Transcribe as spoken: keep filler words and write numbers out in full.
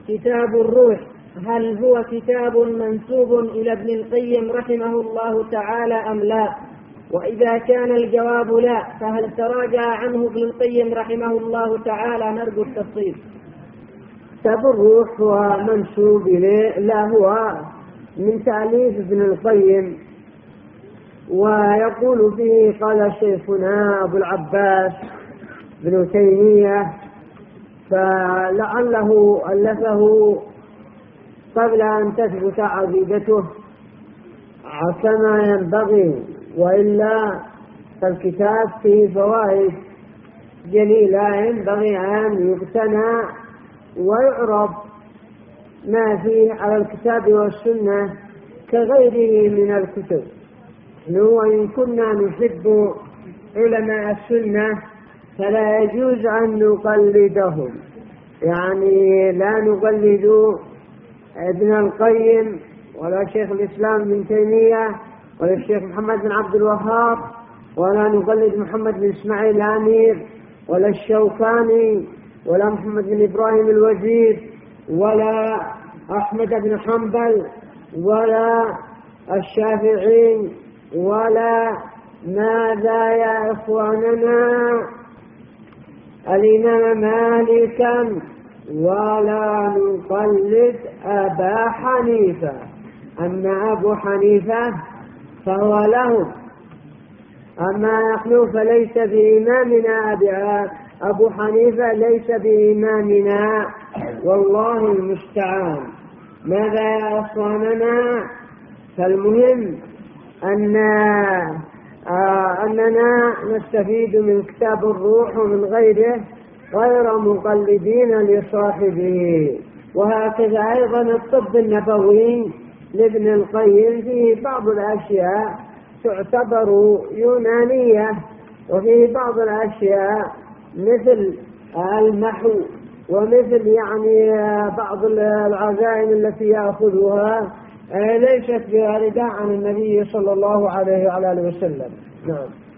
كتاب الروح هل هو كتاب منسوب إلى ابن القيم رحمه الله تعالى أم لا؟ وإذا كان الجواب لا فهل تراجع عنه ابن القيم رحمه الله تعالى؟ نرجو التفصيل. كتاب الروح هو منسوب إليه، لا هو من تأليف ابن القيم، ويقول فيه قال شيخنا أبو العباس ابن تيمية، فلعله ألفه قبل أن تثبت عقيدته كما ينبغي، وإلا فالكتاب فيه فوائد جليلة ينبغي أن يقتنى ويعرض ما فيه على الكتاب والسنة كغيره من الكتب. وإن كنا نحب علماء السنة فلا يجوز أن نقلدهم، يعني لا نقلد ابن القيم ولا شيخ الإسلام ابن تيمية ولا الشيخ محمد بن عبد الوهاب، ولا نقلد محمد بن إسماعيل الأمير ولا الشوكاني ولا محمد بن إبراهيم الوزير ولا أحمد بن حنبل ولا الشافعي ولا ماذا يا إخواننا الإمام مالكا، ولا نقلد أبا حنيفة. أما أبو حنيفة فهو له، أما نحن فليس بإمامنا أبو حنيفة، ليس بإمامنا، والله المستعان. ماذا يا أخواننا؟ فالمهم أن آه أننا نستفيد من كتاب الروح ومن غيره غير مقلدين لصاحبه. وهكذا أيضا الطب النبوي لابن القيم فيه بعض الأشياء تعتبر يونانية، وفيه بعض الأشياء مثل المحو ومثل يعني بعض العزائم التي يأخذها ليست باردة عن النبي صلى الله عليه وعلى آله وسلم. نعم.